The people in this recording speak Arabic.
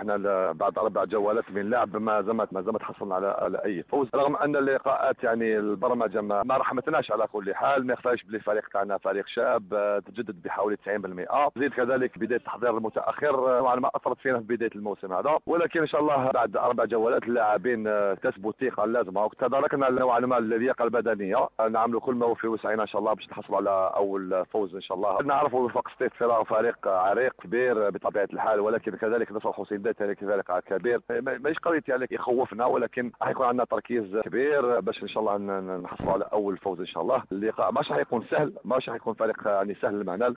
احنا بعد 4 جولات من لعب ما زمت حصلنا على اي فوز، رغم ان اللقاءات يعني البرمجه ما رحمتناش. على كل حال ما يخفاش بلي الفريق تاعنا فريق شاب تجدد بحوالي 90%. زيد كذلك بدايه التحضير المتاخر نوعا ما اثرت فينا في بدايه الموسم هذا، ولكن ان شاء الله بعد 4 جولات اللاعبين كسبوا الثقه اللازمه وتداركنا نوعا ما اللياقه البدنيه. نعملوا كل ما هو في وسعنا ان شاء الله باش نحصلوا على اول فوز ان شاء الله. نعرفوا وفاق سطيف فريق عريق كبير بطبيعه الحال، ولكن كذلك نصر الحسين كذلك كبير، ماهيش قضيه يعني يخوفنا، ولكن راح يكون عندنا تركيز كبير باش ان شاء الله نحصلوا على اول فوز ان شاء الله. اللقاء مش راح يكون سهل، مش راح يكون فريق يعني سهل معنا.